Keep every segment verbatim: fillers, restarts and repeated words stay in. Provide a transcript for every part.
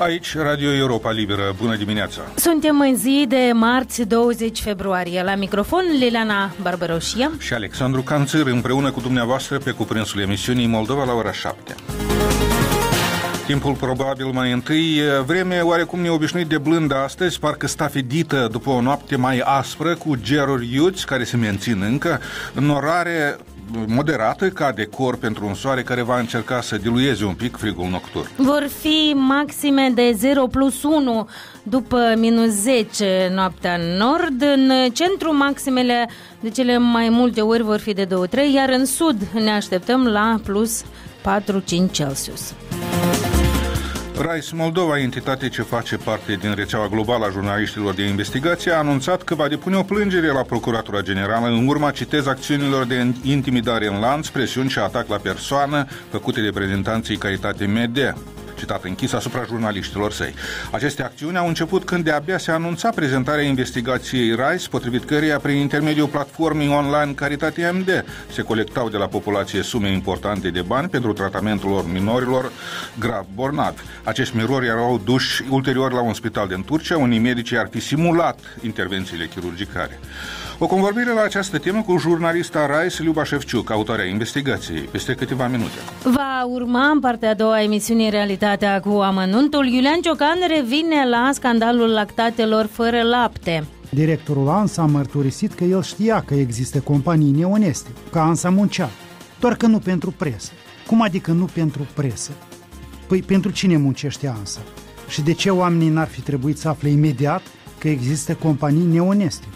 Aici, Radio Europa Liberă. Bună dimineața! Suntem în zi de marți douăzeci februarie. La microfon, Liliana Barbaroșia și Alexandru Canțăr, împreună cu dumneavoastră pe cuprinsul emisiunii Moldova la ora șapte. Timpul probabil mai întâi, vreme oarecum neobișnuit de blândă astăzi, parcă stafedită după o noapte mai aspră, cu geruri iuți care se mențin încă, înnorare moderată ca decor pentru un soare care va încerca să dilueze un pic frigul nocturn. Vor fi maxime de zero plus unu după minus zece noaptea în nord. În centru maximele de cele mai multe ori vor fi de doi trei, iar în sud ne așteptăm la plus patru cinci Celsius. RISE Moldova, entitate ce face parte din rețeaua globală a jurnaliștilor de investigație, a anunțat că va depune o plângere la Procuratura Generală în urma, citez, acțiunilor de intimidare în lanț, presiuni și atac la persoană făcute de reprezentanții Caritate Media, citat închis, asupra jurnaliștilor săi. Aceste acțiuni au început când de-abia se anunța prezentarea investigației RISE, potrivit căreia, prin intermediul platformei online Caritate M D, se colectau de la populație sume importante de bani pentru tratamentul lor minorilor grav bolnavi. Acești minori erau duși ulterior la un spital din Turcia, unii medici ar fi simulat intervențiile chirurgicale. O convorbire la această temă cu jurnalista RISE, Liuba Șefciuc, autoarea investigației, peste câteva minute. Va urma în partea a doua a emisiunii Realitatea cu amănuntul. Iulian Ciocan revine la scandalul lactatelor fără lapte. Directorul ANSA a mărturisit că el știa că există companii neoneste, că ANSA muncea, doar că nu pentru presă. Cum adică nu pentru presă? Păi pentru cine muncește ANSA? Și de ce oamenii n-ar fi trebuit să afle imediat că există companii neoneste?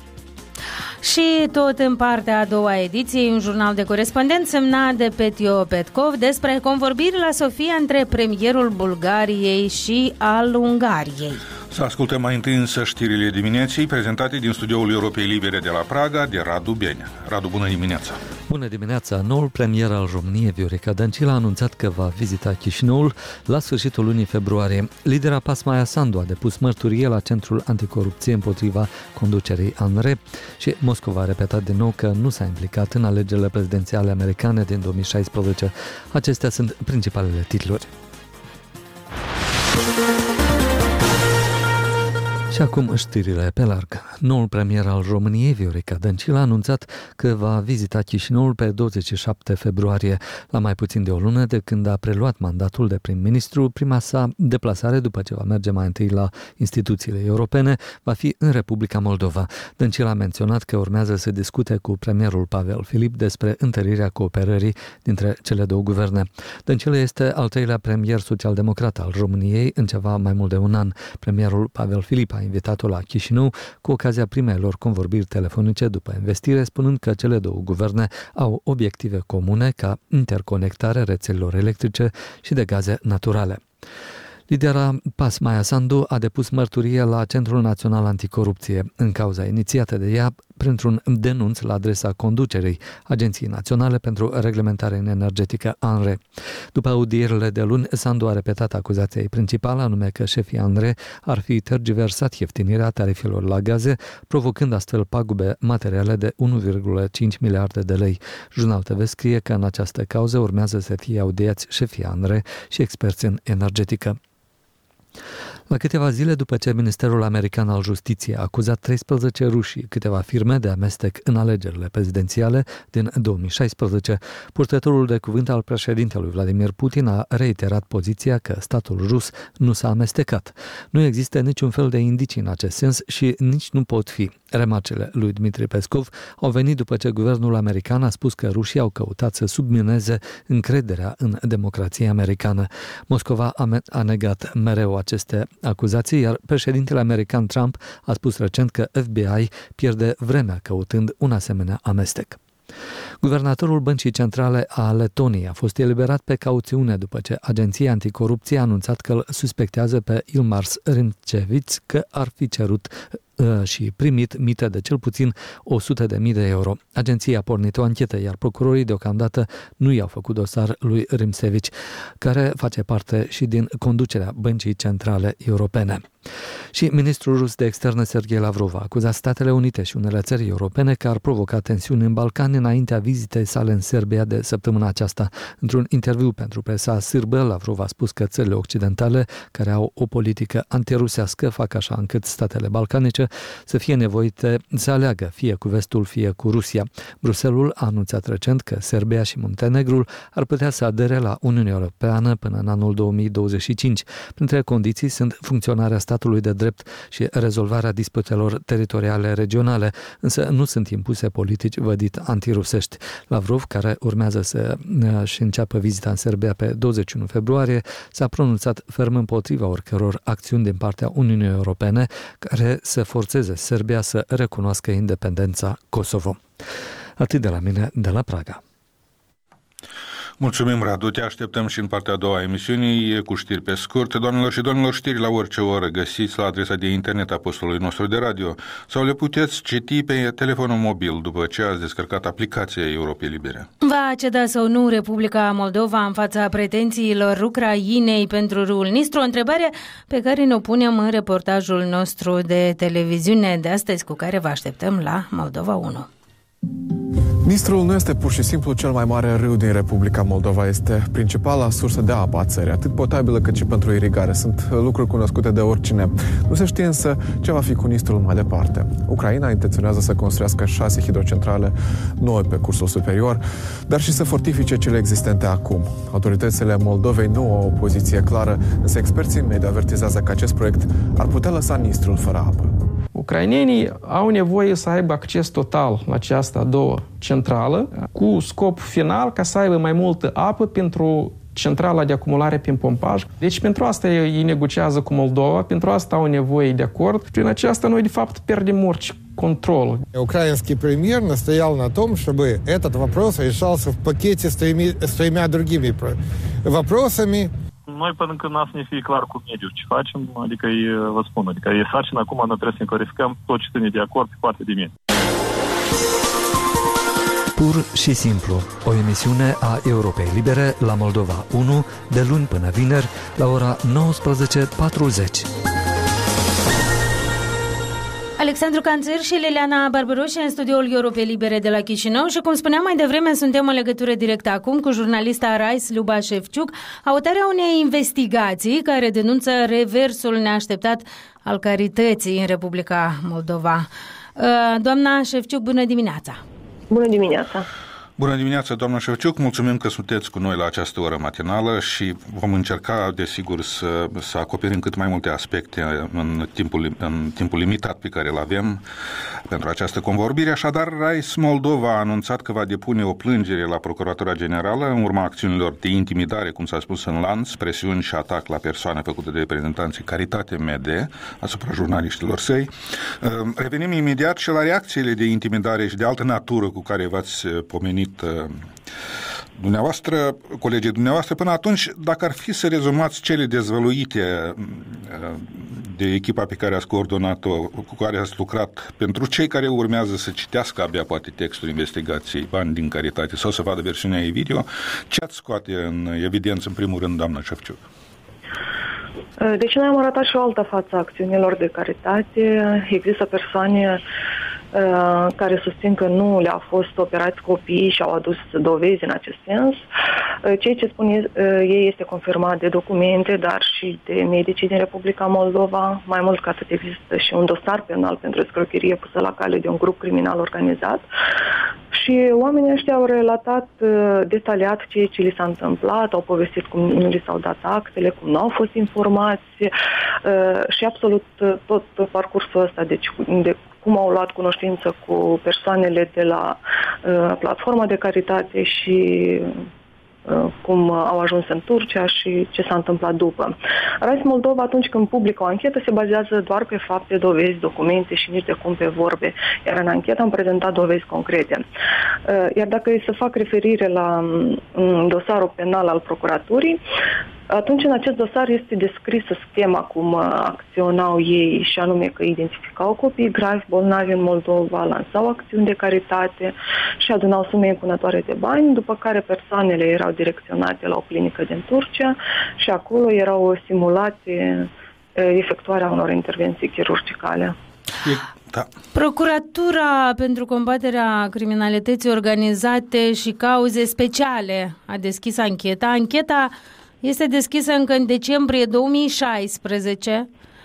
Și tot în partea a doua ediției, un jurnal de corespondent semnat de Petio Petkov despre convorbiri la Sofia între premierul Bulgariei și al Ungariei. Să ascultăm mai întâi însă știrile dimineții prezentate din studioul Europei Libere de la Praga de Radu Benea. Radu, bună dimineața! Bună dimineața! Noul premier al României, Viorica Dăncilă, a anunțat că va vizita Chișinăul la sfârșitul lunii februarie. Lidera PAS Maia Sandu a depus mărturie la Centrul Anticorupție împotriva conducerii A N R E și Moscova a repetat din nou că nu s-a implicat în alegerile prezidențiale americane din două mii șaisprezece. Acestea sunt principalele titluri. Și acum știrile pe larg. Noul premier al României, Viorica Dăncilă, a anunțat că va vizita Chișinăul pe douăzeci și șapte februarie. La mai puțin de o lună de când a preluat mandatul de prim-ministru, prima sa deplasare, după ce va merge mai întâi la instituțiile europene, va fi în Republica Moldova. Dăncilă a menționat că urmează să discute cu premierul Pavel Filip despre întărirea cooperării dintre cele două guverne. Dăncilă este al treilea premier social-democrat al României în ceva mai mult de un an. Premierul Pavel Filip a invitat-o la Chișinău cu ocazia primelor convorbiri telefonice după investire, spunând că cele două guverne au obiective comune ca interconectarea rețelelor electrice și de gaze naturale. Lidera PAS Maia Sandu a depus mărturie la Centrul Național Anticorupție în cauza inițiată de ea printr-un denunț la adresa conducerii Agenției Naționale pentru Reglementare Energetică A N R E. După audierile de luni, Sandu a repetat acuzația ei principală, anume că șefii A N R E ar fi tergiversat ieftinirea tarifelor la gaze, provocând astfel pagube materiale de unu virgulă cinci miliarde de lei. Jurnal T V scrie că în această cauză urmează să fie audiați șefii A N R E și experți în energetică. La câteva zile după ce Ministerul American al Justiției a acuzat treisprezece ruși, câteva firme de amestec în alegerile prezidențiale din două mii șaisprezece, purtătorul de cuvânt al președintelui Vladimir Putin a reiterat poziția că statul rus nu s-a amestecat. Nu există niciun fel de indicii în acest sens și nici nu pot fi. Remarcele lui Dmitri Peskov au venit după ce guvernul american a spus că rușii au căutat să submineze încrederea în democrația americană. Moscova a negat mereu aceste acuzații, iar președintele american Trump a spus recent că F B I pierde vremea căutând un asemenea amestec. Guvernatorul Băncii Centrale a Letoniei a fost eliberat pe cauțiune după ce Agenția Anticorupție a anunțat că îl suspectează pe Ilmars Rimceviț că ar fi cerut și primit mită de cel puțin o sută de mii de euro. Agenția a pornit o anchetă, iar procurorii deocamdată nu i-au făcut dosar lui Rimsevici, care face parte și din conducerea Băncii Centrale Europene. Și ministrul rus de externe Sergei Lavrov a acuzat Statele Unite și unele țări europene că ar provoca tensiuni în Balcani înaintea vizitei sale în Serbia de săptămâna aceasta. Într-un interviu pentru presa sârbă, Lavrov a spus că țările occidentale, care au o politică antirusească, fac așa încât statele balcanice să fie nevoite să aleagă fie cu vestul, fie cu Rusia. Bruxelles a anunțat recent că Serbia și Muntenegrul ar putea să adere la Uniunea Europeană până în anul două mii douăzeci și cinci. Printre condiții sunt funcționarea statului de drept și rezolvarea disputelor teritoriale regionale, însă nu sunt impuse politici vădit antirusești. Lavrov, care urmează să și înceapă vizita în Serbia pe douăzeci și unu februarie, s-a pronunțat ferm împotriva oricăror acțiuni din partea Uniunii Europene care să forțeze Serbia să recunoască independența Kosovo. Atât de la mine, de la Praga. Mulțumim, Radu. Te așteptăm și în partea a doua a emisiunii cu știri pe scurt. Doamnelor și domnilor, știri la orice oră găsiți la adresa de internet a postului nostru de radio sau le puteți citi pe telefonul mobil după ce ați descărcat aplicația Europei Libere. Va ceda sau nu Republica Moldova în fața pretențiilor Ucrainei pentru râul Nistru? O întrebare pe care ne-o punem în reportajul nostru de televiziune de astăzi, cu care vă așteptăm la Moldova unu. Nistrul nu este pur și simplu cel mai mare râu din Republica Moldova. Este principala sursă de apă a țării, atât potabilă cât și pentru irigare. Sunt lucruri cunoscute de oricine. Nu se știe însă ce va fi cu Nistrul mai departe. Ucraina intenționează să construiască șase hidrocentrale noi pe cursul superior, dar și să fortifice cele existente acum. Autoritățile Moldovei nu au o poziție clară, însă experții media avertizează că acest proiect ar putea lăsa Nistrul fără apă. Ucrainenii au nevoie să aibă acces total la această a doua centrală, cu scop final ca să aibă mai multă apă pentru centrala de acumulare prin pompaj. Deci pentru asta ei negociază cu Moldova, pentru asta au nevoie de acord. Prin aceasta noi de fapt pierdem orice control. Украинский премьер настоял на том, чтобы этот вопрос решался в пакете с тремя, с тремя другими вопросами. Noi, până când n-a să ne fie clar cu mediul ce facem, adică e, vă spun, adică e sarcină acum, noi trebuie să ne clarificăm tot ce ține de acord pe partea de mediu. Pur și simplu, o emisiune a Europei Libere la Moldova unu, de luni până vineri, la ora nouăsprezece patruzeci. Alexandru Canțăr și Liliana Barbaroș în studioul Europei Libere de la Chișinău și, cum spuneam mai devreme, suntem în legătură directă acum cu jurnalista Rais Luba Șefciuc, autoarea unei investigații care denunță reversul neașteptat al carității în Republica Moldova. Doamna Șefciuc, bună dimineața! Bună dimineața! Bună dimineața, doamna Șefciuc, mulțumim că sunteți cu noi la această oră matinală și vom încerca, desigur, să, să acoperim cât mai multe aspecte în timpul, în timpul limitat pe care îl avem pentru această convorbire. Așadar, Rais Moldova a anunțat că va depune o plângere la Procuratura Generală în urma acțiunilor de intimidare, cum s-a spus în lanț, presiuni și atac la persoane făcute de reprezentanții Caritate M D asupra jurnaliștilor săi. Revenim imediat și la reacțiile de intimidare și de altă natură cu care v-ați pomenit dumneavoastră, colegii dumneavoastră. Până atunci, dacă ar fi să rezumați cele dezvăluite de echipa pe care ați coordonat-o, cu care ați lucrat, pentru cei care urmează să citească abia poate textul investigației, Bani din Caritate, sau să vadă versiunea ei video, ce ați scoate în evidență, în primul rând, doamna Șefciuc? Deci noi am arătat și o altă față a acțiunilor de caritate. Există persoane uh, care susțin că nu le-au fost operați copiii și au adus dovezi în acest sens. Uh, ceea ce spun uh, ei este confirmat de documente, dar și de medici din Republica Moldova. Mai mult ca atât, există și un dosar penal pentru escrocherie pusă la cale de un grup criminal organizat. Și oamenii ăștia au relatat uh, detaliat ceea ce li s-a întâmplat, au povestit cum nu li s-au dat actele, cum nu au fost informați uh, și absolut uh, tot parcursul ăsta, deci de cum au luat cunoștință cu persoanele de la uh, platforma de caritate și uh, cum au ajuns în Turcia și ce s-a întâmplat după. Rais Moldova, atunci când publică o anchetă, se bazează doar pe fapte, dovezi, documente și nici de cum pe vorbe. Iar în anchetă am prezentat dovezi concrete. Iar dacă e să fac referire la dosarul penal al procuraturii, Atunci, în acest dosar este descrisă schema cum acționau ei, și anume că identificau copii gravi, bolnavi în Moldova, lansau acțiuni de caritate și adunau sume impunătoare de bani, după care persoanele erau direcționate la o clinică din Turcia și acolo erau simulate efectuarea unor intervenții chirurgicale. Da. Procuratura pentru combaterea criminalității organizate și cauze speciale a deschis ancheta. Ancheta este deschisă încă în decembrie două mii șaisprezece.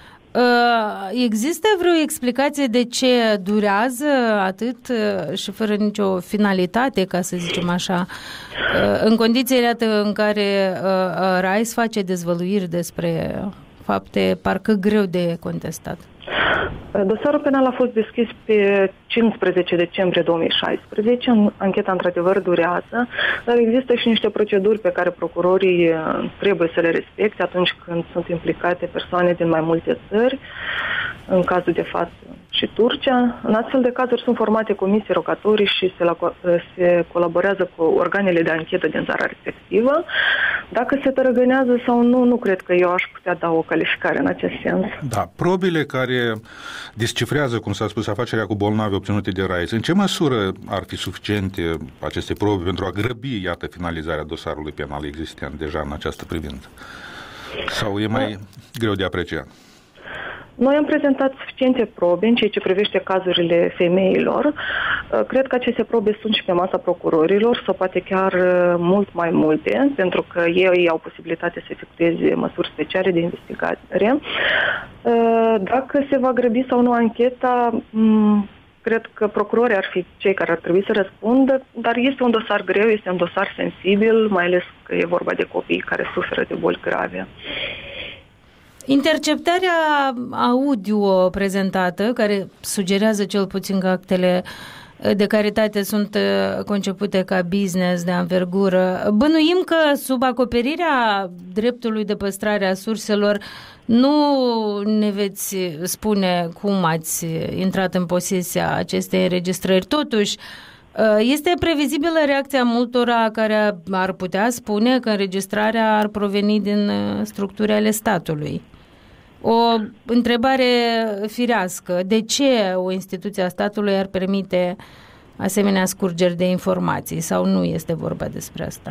Există vreo explicație de ce durează atât și fără nicio finalitate, ca să zicem așa, în condițiile în care RAIS face dezvăluiri despre fapte parcă greu de contestat? Dosarul penal a fost deschis pe cincisprezece decembrie două mii șaisprezece. Ancheta într-adevăr durează, dar există și niște proceduri pe care procurorii trebuie să le respecte atunci când sunt implicate persoane din mai multe țări, în cazul de față și Turcia. În astfel de cazuri sunt formate comisii rogatorii și se, la, se colaborează cu organele de anchetă din țara respectivă. Dacă se tărăgânează sau nu, nu cred că eu aș putea da o calificare în acest sens. Da, probele care descifrează, cum s-a spus, afacerea cu bolnavi obținute de RAIS, în ce măsură ar fi suficiente aceste probe pentru a grăbi, iată, finalizarea dosarului penal existent deja în această privință? Sau e mai da. greu de apreciat? Noi am prezentat suficiente probe în ceea ce privește cazurile femeilor. Cred că aceste probe sunt și pe masa procurorilor sau poate chiar mult mai multe, pentru că ei au posibilitatea să efectueze măsuri speciale de investigare. Dacă se va grăbi sau nu ancheta, cred că procurorii ar fi cei care ar trebui să răspundă, dar este un dosar greu, este un dosar sensibil, mai ales că e vorba de copii care suferă de boli grave. Interceptarea audio prezentată, care sugerează cel puțin că actele de caritate sunt concepute ca business de anvergură, bănuim că sub acoperirea dreptului de păstrare a surselor nu ne veți spune cum ați intrat în posesia acestei înregistrări. Totuși, este previzibilă reacția multora care ar putea spune că înregistrarea ar proveni din structuri ale statului. O întrebare firească. De ce o instituție a statului ar permite asemenea scurgeri de informații? Sau nu este vorba despre asta?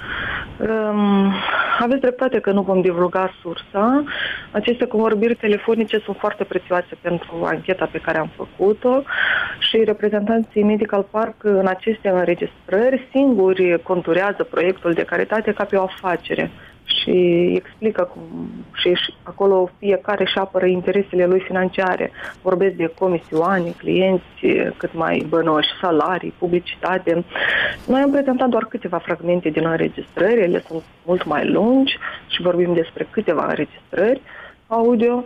Um, aveți dreptate că nu vom divulga sursa. Aceste convorbiri telefonice sunt foarte prețioase pentru ancheta pe care am făcut-o și reprezentanții Medical Park în aceste înregistrări singuri conturează proiectul de caritate ca pe o afacere și explică cum și acolo fiecare își apără interesele lui financiare. Vorbesc de comisioane, clienți cât mai bănoși, salarii, publicitate. Noi am prezentat doar câteva fragmente din înregistrări, ele sunt mult mai lungi și vorbim despre câteva înregistrări audio.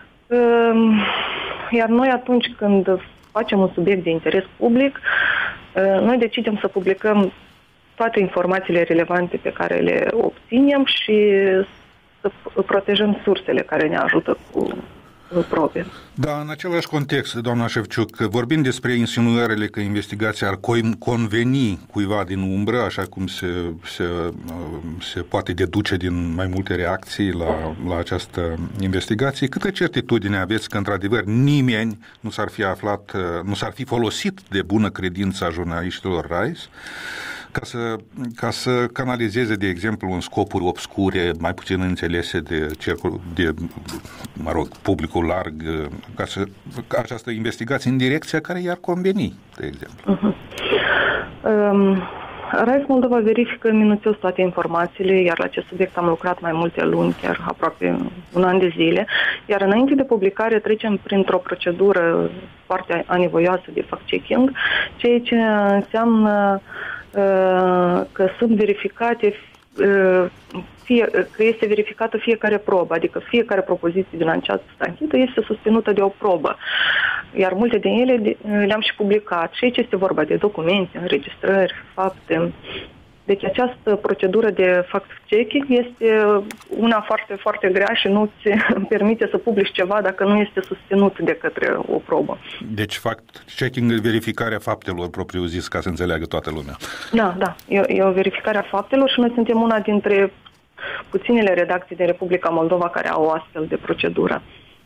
Iar noi atunci când facem un subiect de interes public, noi decidem să publicăm toate informațiile relevante pe care le obținem și să protejăm sursele care ne ajută cu probe. Da, în același context, doamna Șefciuc, vorbind despre insinuările că investigația ar conveni cuiva din umbră, așa cum se, se, se poate deduce din mai multe reacții la, la această investigație, câtă certitudine aveți că, într-adevăr, nimeni nu s-ar fi aflat, nu s-ar fi folosit de bună credință a jurnaliștilor RAIS ca să, ca să canalizeze, de exemplu, în scopuri obscure, mai puțin înțelese de, cercul, de mă rog, publicul larg, ca să, ca această investigație în direcția care i-ar conveni, de exemplu. Uh-huh. Um, RAIS Moldova verifică minuțios toate informațiile, iar la acest subiect am lucrat mai multe luni, chiar aproape un an de zile, iar înainte de publicare trecem printr-o procedură foarte anevoioasă de fact-checking, ceea ce înseamnă că sunt verificate, fie, că este verificată fiecare probă, adică fiecare propoziție din această anchetă este susținută de o probă. Iar multe din ele le-am și publicat. Și aici este vorba de documente, înregistrări, fapte. Deci această procedură de fact-checking este una foarte, foarte grea și nu ți permite să publici ceva dacă nu este susținut de către o probă. Deci fact-checking, verificarea faptelor propriu-zis, ca să înțeleagă toată lumea. Da, da. E, e o verificare a faptelor și noi suntem una dintre puținele redacții din Republica Moldova care au o astfel de procedură.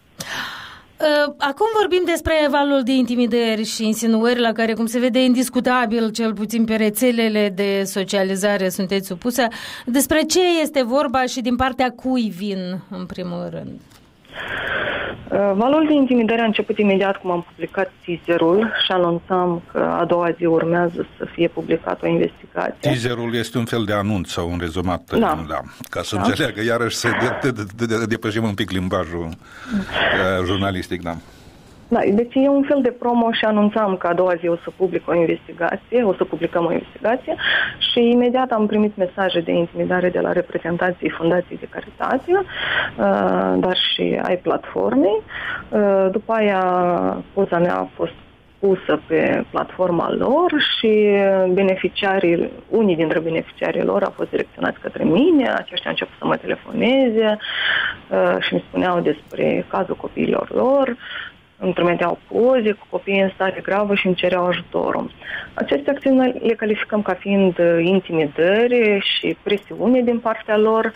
Acum vorbim despre valul de intimidări și insinuări la care, cum se vede, indiscutabil, cel puțin pe rețelele de socializare sunteți supusă. Despre ce este vorba și din partea cui vin, în primul rând? Valul de intimidare a început imediat cum am publicat teaserul și anunțam că a doua zi urmează să fie publicată o investigație. Teaserul este un fel de anunț sau un rezumat, da. Da, ca să da. înțeleagă, iarăși să de, de, de, de, depășim un pic limbajul da. jurnalistic, da. Da, deci e un fel de promo și anunțam că a doua zi o să public o investigație, o să publicăm o investigație și imediat am primit mesaje de intimidare de la reprezentanții Fundației de Caritate, dar și ai platformei. După aia poza mea a fost pusă pe platforma lor și beneficiarii, unii dintre beneficiarii lor au fost direcționați către mine, aceștia au început să mă telefoneze și mi spuneau despre cazul copiilor lor, îmi trimiteau poze cu copii în stare gravă și îmi cereau ajutorul. Aceste acțiuni le calificăm ca fiind intimidări și presiune din partea lor.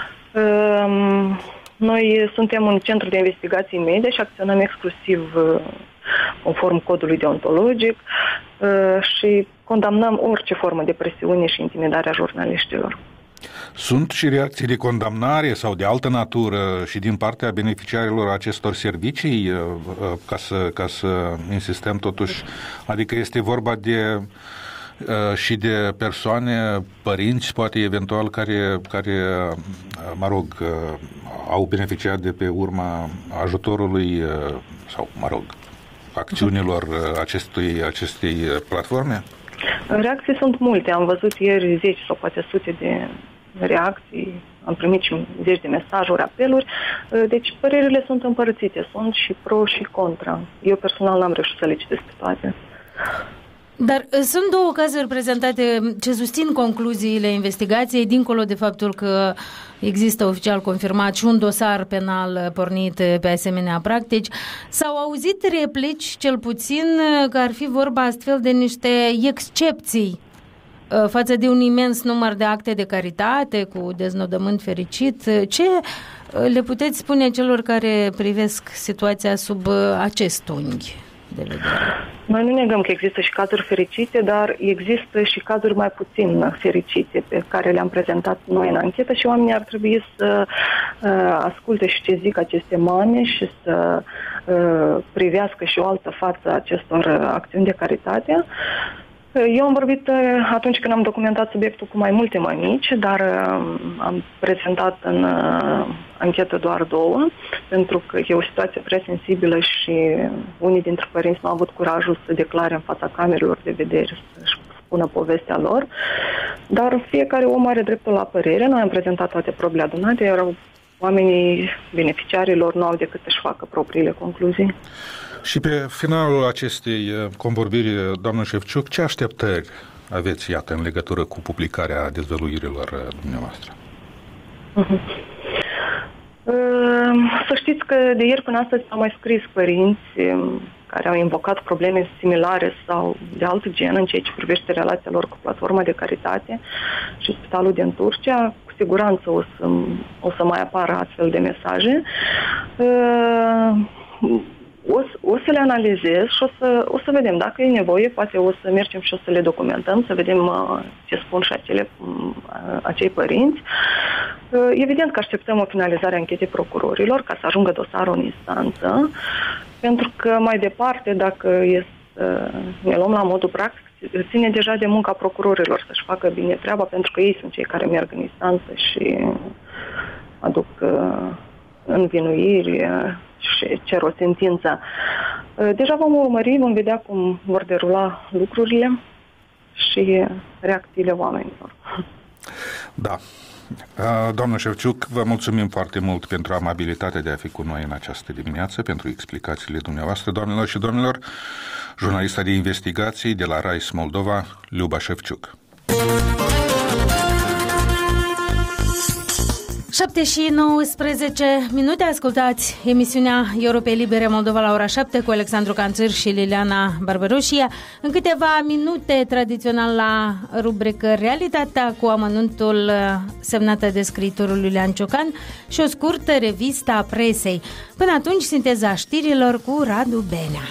Noi suntem un centru de investigații media și acționăm exclusiv conform codului deontologic și condamnăm orice formă de presiune și intimidare a jurnaliștilor. Sunt și reacții de condamnare sau de altă natură și din partea beneficiarilor acestor servicii, ca să, ca să insistăm totuși, adică este vorba de și de persoane, părinți, poate eventual, care, care mă rog, au beneficiat de pe urma ajutorului sau, mă rog, acțiunilor acestui, acestei platforme? Reacții sunt multe. Am văzut ieri zeci sau poate sute de reacții, am primit și zeci de mesajuri, apeluri, deci părerile sunt împărțite, sunt și pro și contra. Eu personal n-am reușit să le citesc pe toate. Dar sunt două cazuri prezentate ce susțin concluziile investigației, dincolo de faptul că există oficial confirmat și un dosar penal pornit pe asemenea practici. S-au auzit replici, cel puțin, că ar fi vorba astfel de niște excepții față de un imens număr de acte de caritate cu deznodământ fericit. Ce le puteți spune celor care privesc situația sub acest unghi de vedere? Noi nu negăm că există și cazuri fericite, dar există și cazuri mai puțin fericite pe care le-am prezentat noi în anchetă și oamenii ar trebui să uh, asculte și ce zic aceste mame și să uh, privească și o altă față acestor uh, acțiuni de caritate. Eu am vorbit atunci când am documentat subiectul cu mai multe mămici, dar am prezentat în anchetă doar două, pentru că e o situație prea sensibilă și unii dintre părinți nu au avut curajul să declare în fața camerelor de vedere, să-și spună povestea lor, dar fiecare om are dreptul la părere. Noi am prezentat toate probele adunate, iar oamenii beneficiarilor nu au decât să-și facă propriile concluzii. Și pe finalul acestei convorbiri, doamnă Șefciuc, ce așteptări aveți, iată, în legătură cu publicarea dezvăluirilor dumneavoastră? Uh-huh. Să știți că de ieri până astăzi au mai scris părinți care au invocat probleme similare sau de alt gen în ceea ce privește relația lor cu platforma de caritate și spitalul din Turcia. Cu siguranță o să, o să mai apară astfel de mesaje. O, o să le analizez și o să, o să vedem dacă e nevoie, poate o să mergem și o să le documentăm, să vedem uh, ce spun și acele, uh, acei părinți. Uh, evident că așteptăm o finalizare a anchetei procurorilor ca să ajungă dosarul în instanță, pentru că mai departe, dacă este, uh, ne luăm la modul practic, ține deja de munca procurorilor să-și facă bine treaba, pentru că ei sunt cei care merg în instanță și aduc uh, învinuiri uh, și cer o sentință. Deja vom urmări, vom vedea cum vor derula lucrurile și reacțiile oamenilor. Da. Doamnă Șefciuc, vă mulțumim foarte mult pentru amabilitatea de a fi cu noi în această dimineață, pentru explicațiile dumneavoastră. Doamnelor și domnilor, jurnalista de investigații de la RAIS Moldova, Luba Șefciuc. șapte și nouăsprezece minute, ascultați emisiunea Europei Libere Moldova la ora șapte cu Alexandru Canțir și Liliana Barbaroșia. În câteva minute, tradițional la rubrică Realitatea cu amănuntul semnată de scriitorul Iulian Ciocan și o scurtă revistă a presei. Până atunci, sinteza știrilor cu Radu Benea.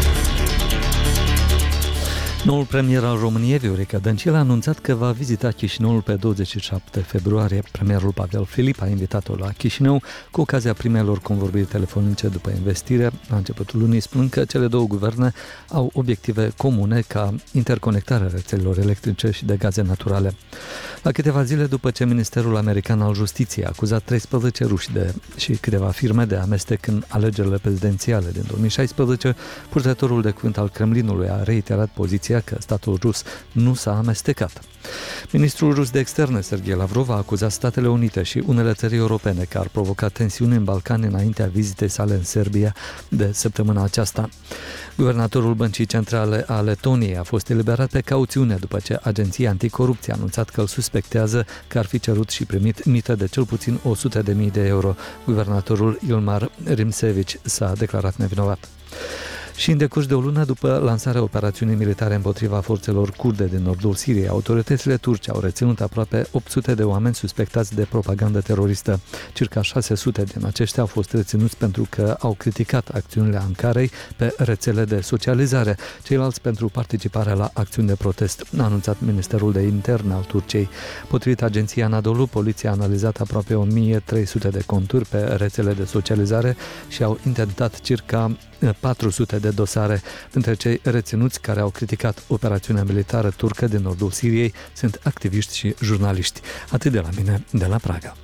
Noul premier al României, Viorica Dăncilă, a anunțat că va vizita Chișinăul pe douăzeci și șapte februarie. Premierul Pavel Filip a invitat-o la Chișinău cu ocazia primelor convorbiri telefonice după investire. La începutul lunii, spunând că cele două guverne au obiective comune ca interconectarea rețelelor electrice și de gaze naturale. La câteva zile după ce Ministerul American al Justiției a acuzat treisprezece ruși de, și câteva firme de amestec în alegerile prezidențiale din două mii șaisprezece, purtătorul de cuvânt al Kremlinului a reiterat poziția că statul rus nu s-a amestecat. Ministrul rus de externe, Sergei Lavrov, a acuzat Statele Unite și unele țări europene că ar provoca tensiuni în Balcani înaintea vizitei sale în Serbia de săptămâna aceasta. Guvernatorul Băncii Centrale a Letoniei a fost eliberat pe cauțiune după ce Agenția Anticorupție a anunțat că îl suspectează că ar fi cerut și primit mită de cel puțin o sută de mii de euro. Guvernatorul Ilmar Rimsevici s-a declarat nevinovat. Și în decurs de o lună după lansarea operațiunii militare împotriva forțelor kurde din nordul Siriei, autoritățile turce au reținut aproape opt sute de oameni suspectați de propagandă teroristă. Circa șase sute din aceștia au fost reținuți pentru că au criticat acțiunile Ankarei pe rețele de socializare, ceilalți pentru participarea la acțiuni de protest, a anunțat Ministerul de Interne al Turciei. Potrivit agenției Anadolu, poliția a analizat aproape o mie trei sute de conturi pe rețele de socializare și au intentat circa patru sute de dosare. Între cei reținuți care au criticat operațiunea militară turcă din nordul Siriei sunt activiști și jurnaliști. Atât de la mine, de la Praga.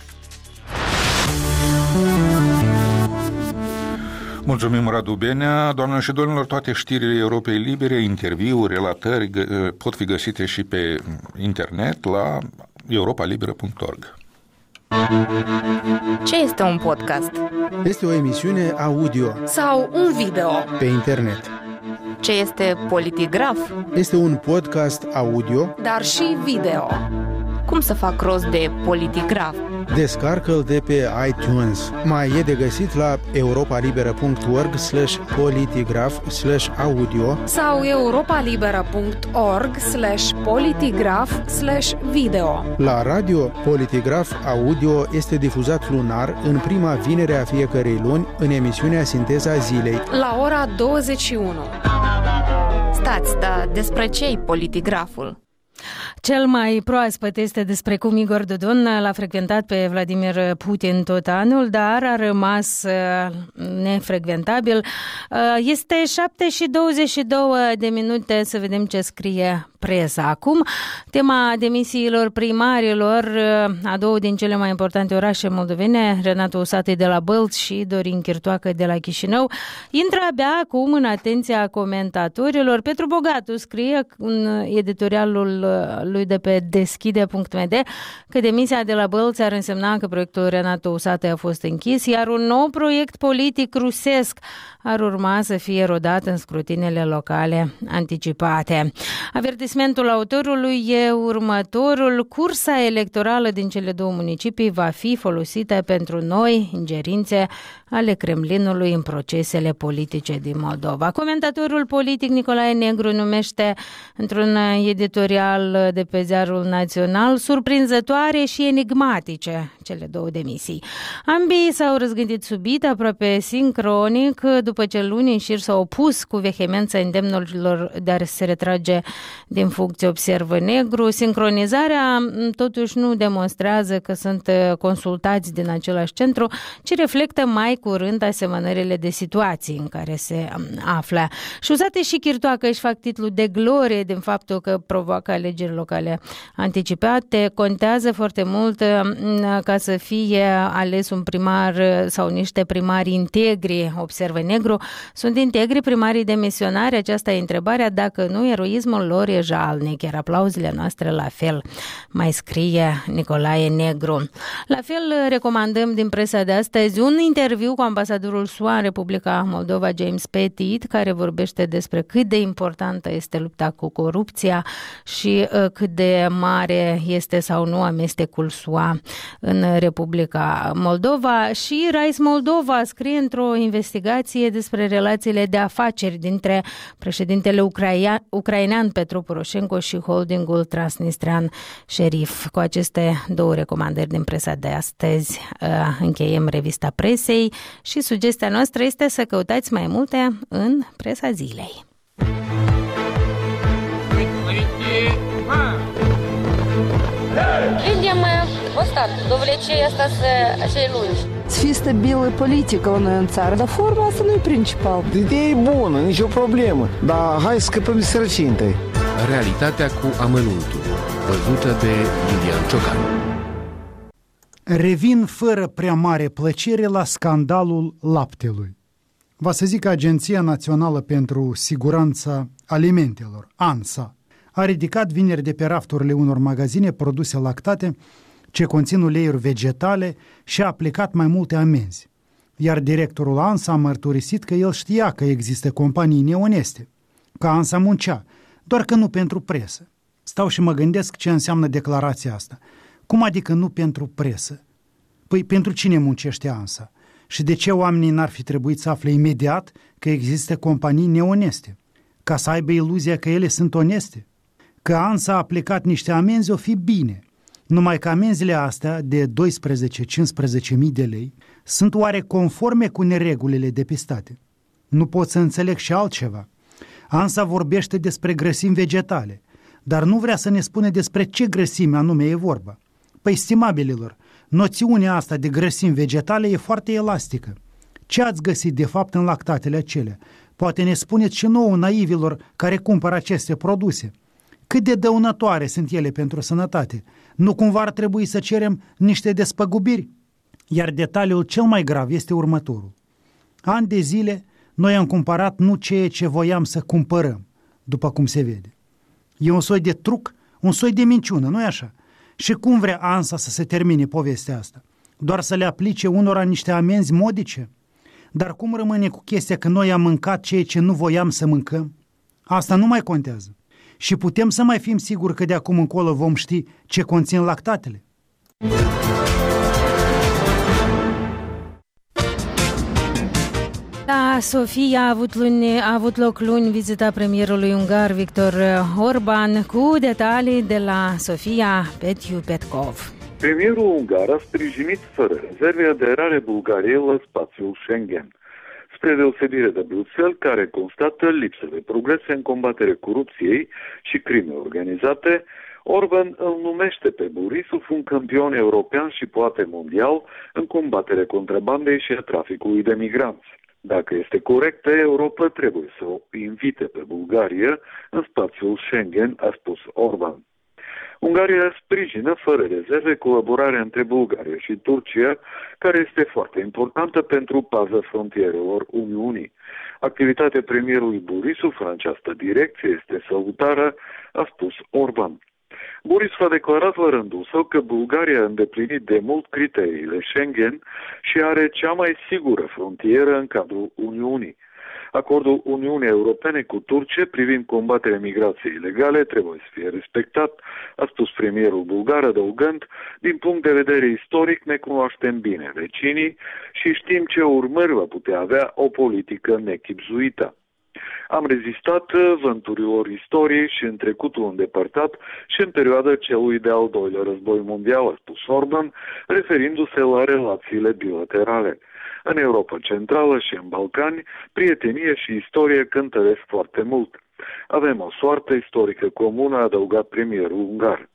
Mulțumim, Radu Benea. Doamnelor și domnilor, toate știrile Europei Libere, interviuri, relatări pot fi găsite și pe internet la europa liberă punct org. Ce este un podcast? Este o emisiune audio sau un video pe internet. Ce este Politigraf? Este un podcast audio, dar și video. Cum să fac rost de Politigraf? Descarcă-l de pe iTunes. Mai e de găsit la europa liberă punct org slash politigraf slash audio sau europa liberă punct org slash politigraf slash video. La radio, Politigraf Audio este difuzat lunar în prima vinere a fiecărei luni în emisiunea Sinteza Zilei la ora douăzeci și unu. Stați, dar despre ce-i Politigraful? Cel mai proaspăt este despre cum Igor Dodon l-a frecventat pe Vladimir Putin tot anul, dar a rămas nefrecventabil. Este șapte și douăzeci și două de minute, să vedem ce scrie presa. Acum, tema demisiilor primarilor a două din cele mai importante orașe moldovene, Renato Usatăi de la Bălți și Dorin Chirtoacă de la Chișinău, intră abia acum în atenția comentatorilor. Petru Bogatu scrie în editorialul lui de pe deschide punct m d că demisia de la Bălți ar însemna că proiectul Renato Usatăi a fost închis, iar un nou proiect politic rusesc ar urma să fie rodat în scrutinele locale anticipate. Avertismentul autorului e următorul: cursa electorală din cele două municipii va fi folosită pentru noi ingerințe ale Kremlinului în procesele politice din Moldova. Comentatorul politic Nicolae Negru numește într-un editorial de pe Ziarul Național surprinzătoare și enigmatice cele două demisii. Ambii s-au răzgândit subit, aproape sincronic, după ce luni în șir s-au opus cu vehemență îndemnurilor de a se retrage din funcție, observă Negru. Sincronizarea totuși nu demonstrează că sunt consultați din același centru, ci reflectă mai curând asemănările de situații în care se află. Și Usate și Chirtoacă își fac titlul de glorie din faptul că provoacă alegeri locale anticipate. Contează foarte mult ca să fie ales un primar sau niște primari integri, observă Negru. Sunt integri primarii demisionari? Aceasta e întrebarea. Dacă nu, eroismul lor e jalnic, iar aplauzele noastre la fel, mai scrie Nicolae Negru. La fel recomandăm din presa de astăzi un interviu cu ambasadorul S U A în Republica Moldova, James Petit, care vorbește despre cât de importantă este lupta cu corupția și uh, cât de mare este sau nu amestecul S U A în Republica Moldova. Și Rise Moldova scrie într-o investigație despre relațiile de afaceri dintre președintele ucraia- ucrainean Petro Poroșenko și holdingul transnistrian Șerif. Cu aceste două recomandări din presa de astăzi încheiem revista presei și sugestia noastră este să căutați mai multe în presa zilei. Видим остатку, довлече остаться cei lungi. Să fie stabilă politică la noi în țară, dar forma asta nu e principal. Ideea e bună, nicio problemă, dar hai să scăpăm de sărăcie întâi. Realitatea cu amănuntul, văzută de Lilian Ciocan. Revin fără prea mare plăcere la scandalul laptelui. Va să zic că Agenția Națională pentru Siguranța Alimentelor, ANSA, a ridicat vineri de pe rafturile unor magazine produse lactate ce conțin uleiuri vegetale și a aplicat mai multe amenzi. Iar directorul ANSA a mărturisit că el știa că există companii neoneste, că ANSA muncea, doar că nu pentru presă. Stau și mă gândesc ce înseamnă declarația asta. Cum adică nu pentru presă? Păi pentru cine muncește ANSA? Și de ce oamenii n-ar fi trebuit să afle imediat că există companii neoneste? Ca să aibă iluzia că ele sunt oneste? Că ANSA a aplicat niște amenzi o fi bine, numai că amenzile astea de doisprezece-cincisprezece mii de lei sunt oare conforme cu neregulile depistate? Nu pot să înțeleg și altceva. ANSA vorbește despre grăsimi vegetale, dar nu vrea să ne spune despre ce grăsime anume e vorba. Păi, stimabililor, noțiunea asta de grăsimi vegetale e foarte elastică. Ce ați găsit de fapt în lactatele acelea? Poate ne spuneți și nouă, naivilor, care cumpără aceste produse. Cât de dăunătoare sunt ele pentru sănătate? Nu cumva ar trebui să cerem niște despăgubiri? Iar detaliul cel mai grav este următorul. Ani de zile noi am cumpărat nu ceea ce voiam să cumpărăm, după cum se vede. E un soi de truc, un soi de minciună, nu-i așa? Și cum vrea ANSA să se termine povestea asta? Doar să le aplice unora niște amenzi modice? Dar cum rămâne cu chestia că noi am mâncat ceea ce nu voiam să mâncăm? Asta nu mai contează. Și putem să mai fim siguri că de acum încolo vom ști ce conțin lactatele? La Sofia a avut, luni, a avut loc luni vizita premierului ungar Viktor Orban, cu detalii de la Sofia Petiu Petkov. Premierul ungar a sprijinit fără rezerve aderarea Bulgariei la spațiul Schengen. Spre deosebire de Bruxelles, care constată lipsă de progrese în combaterea corupției și crime organizate, Orban îl numește pe Borisov un campion european și poate mondial în combaterea contrabandei și a traficului de migranți. Dacă este corectă, Europa trebuie să o invite pe Bulgaria în spațiul Schengen, a spus Orban. Ungaria sprijină fără rezerve colaborarea între Bulgaria și Turcia, care este foarte importantă pentru paza frontierelor Uniunii. Activitatea premierului Borisov în această direcție este salutară, a spus Orban. Borisov a declarat la rândul său că Bulgaria a îndeplinit de mult criteriile Schengen și are cea mai sigură frontieră în cadrul Uniunii. Acordul Uniunii Europene cu Turcia privind combaterea migrației ilegale trebuie să fie respectat, a spus premierul bulgar, adăugând: din punct de vedere istoric ne cunoaștem bine vecinii și știm ce urmări va putea avea o politică nechibzuită. Am rezistat vânturilor istoriei și în trecutul îndepărtat și în perioada celui de-al doilea război mondial, a spus Orban, referindu-se la relațiile bilaterale. În Europa Centrală și în Balcani, prietenie și istorie cântăresc foarte mult. Avem o soartă istorică comună, a adăugat premierul ungar.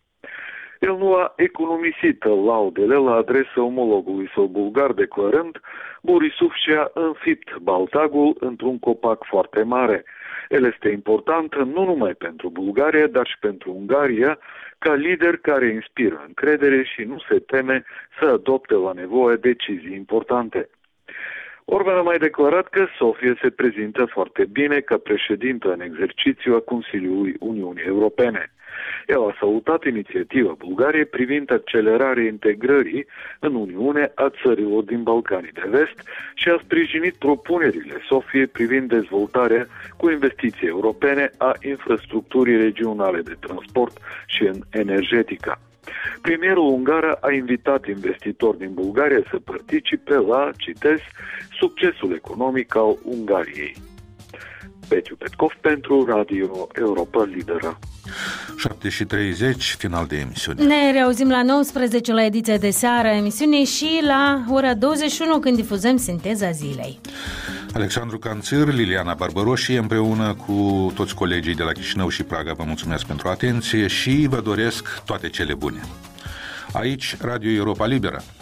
El nu a economisit laudele la adresa omologului său bulgar, declarând: Borisov și-a înfipt baltagul într-un copac foarte mare. El este important nu numai pentru Bulgaria, dar și pentru Ungaria, ca lider care inspiră încredere și nu se teme să adopte la nevoie decizii importante. Orban a mai declarat că Sofie se prezintă foarte bine ca președintă în exercițiu a Consiliului Uniunii Europene. El a salutat inițiativa Bulgariei privind accelerarea integrării în Uniune a țărilor din Balcanii de Vest și a sprijinit propunerile Sofiei privind dezvoltarea cu investiții europene a infrastructurii regionale de transport și în energetică. Premierul ungar a invitat investitori din Bulgaria să participe la, citez, succesul economic al Ungariei. Petiu Petkov pentru Radio Europa Liberă. șapte și treizeci, final de emisiune. Ne reauzim la nouăsprezece la ediția de seară a emisiunii și la ora douăzeci și unu când difuzăm Sinteza Zilei. Alexandru Canțir, Liliana Barbaroși, împreună cu toți colegii de la Chișinău și Praga vă mulțumesc pentru atenție și vă doresc toate cele bune. Aici, Radio Europa Liberă.